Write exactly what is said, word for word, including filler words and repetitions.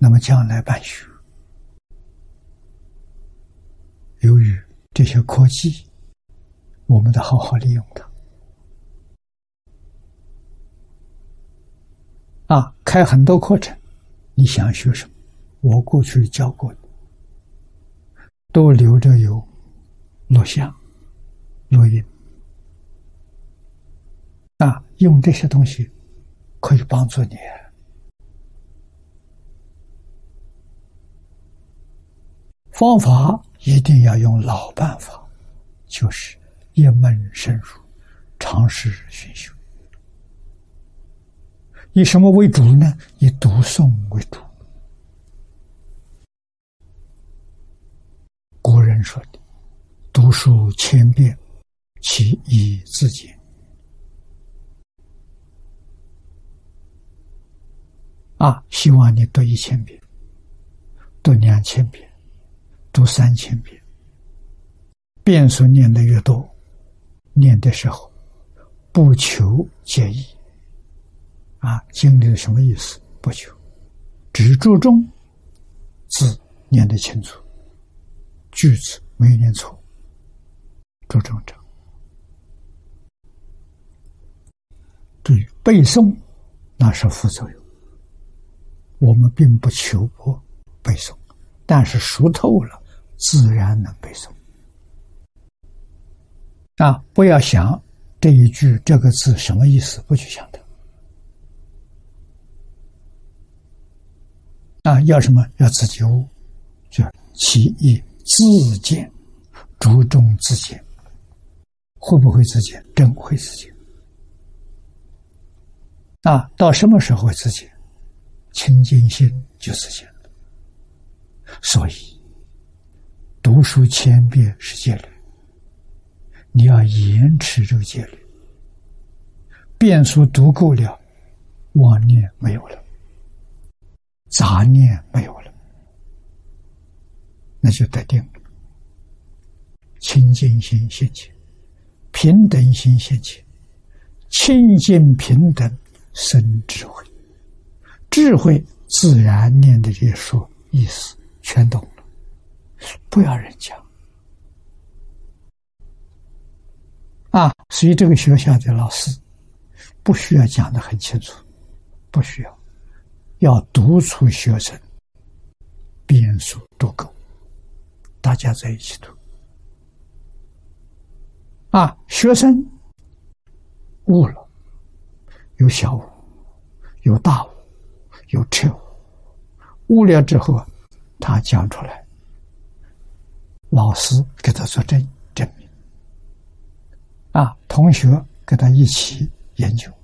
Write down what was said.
那么将来办学，由于这些科技，我们得好好利用它。啊，开很多课程，你想学什么？我过去教过的，都留着有录像、录音。啊，用这些东西可以帮助你。方法一定要用老办法，就是一门深入，常识熏修。以什么为主呢？以读诵为主。古人说的“读书千遍，其义自见”。啊，希望你读一千遍，读两千遍，读三千遍。遍数念得越多，念的时候不求解义。啊，经历了什么意思？不求，只注重字念得清楚，句子没有念错，注重这。至于背诵，那是副作用。我们并不求不背诵，但是熟透了，自然能背诵。啊，不要想这一句这个字什么意思，不去想它。啊，要什么？要自己悟，就其义自见，注重自见。会不会自见？真会自见。啊，到什么时候会自见？清净心就自见了。所以，读书千遍是戒律，你要严持这个戒律。遍数读够了，妄念没有了，杂念没有了，那就得定了。清净心现前，平等心现前，清净平等生智慧，智慧自然念的这些说意思全懂了，不要人讲啊。所以这个学校的老师不需要讲得很清楚，不需要，要督促学生遍数读够，大家在一起读啊。学生悟了，有小悟，有大悟，有彻悟。悟了之后，他讲出来，老师给他做证证明啊，同学跟他一起研究，